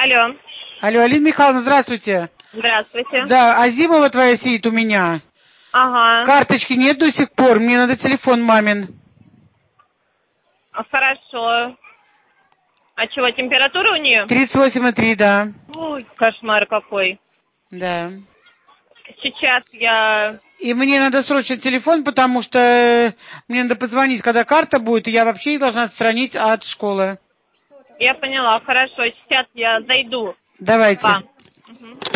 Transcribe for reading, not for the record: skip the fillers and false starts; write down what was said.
Алло. Алло, Алина Михайловна, здравствуйте. Здравствуйте. Да, Азимова твоя сидит у меня. Ага. Карточки нет до сих пор, мне надо телефон мамин. Хорошо. А чего, температура у нее? 38,3, да. Ой, кошмар какой. Да. Сейчас я... И мне надо срочно телефон, потому что мне надо позвонить, когда карта будет, и я вообще их должна отстранить от школы. Я поняла, хорошо. Сейчас я зайду к Давайте. вам. Угу.